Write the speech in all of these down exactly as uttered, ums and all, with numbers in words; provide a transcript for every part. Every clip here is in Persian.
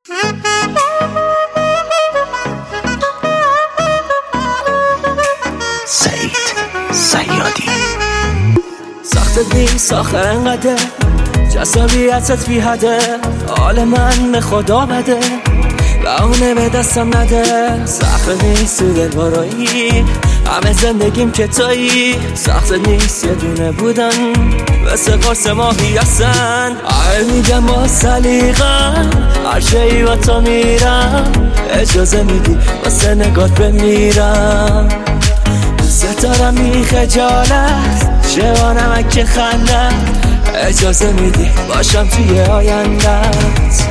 سعید صیادی. سخت نیست آخر انقدر جذابیتت بی حده، حال من به خدا بده و اونه به دستم نده. سخت نیست تو دل بارایی همه زندگیم که تویی، سخت نیست یه دونه بودن مثل قرص ماهی هستن. آره میگم با سلیقه‌ام هر شایی با تو میرم، اجازه میدی واسه نگات بمیرم. ستارم می خجالت شوانم که خندت، اجازه میدی باشم توی آیندت.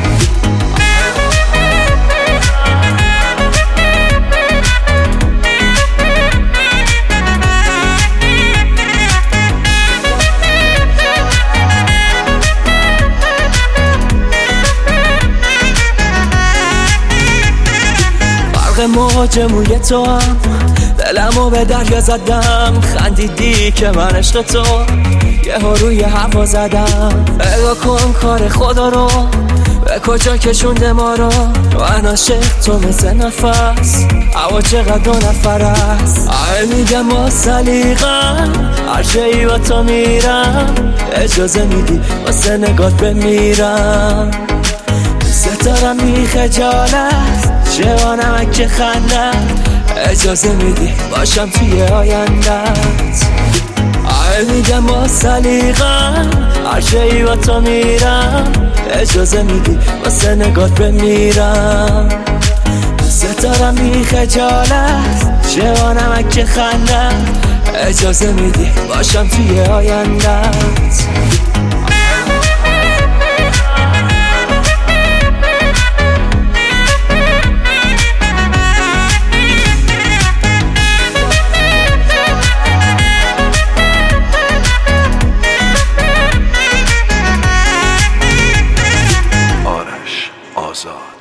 فرق موج موی تو هم دلمو به دریا زدم، خندیدی که من عشق تو یه ها روی هوا زدم. اگه کن کار خدا رو به کجا کشونده ما رو، من عاشق تو مثل نفس هوا چقدر دو نفر است. آره میگم با سلیقه‌ام هر جایی با تو میرم، اجازه میدی واسه نگات بمیرم. ستارم می خجالت جوانم که خندت، اجازه میدی باشم توی آیندت. آره میگم با سلیقه‌ام هر جایی با تو میرم، اجازه میدی واسه نگات بمیرم. ستارم می خجالت جوانم که خندت، اجازه میدی باشم توی آیندت. آزاد.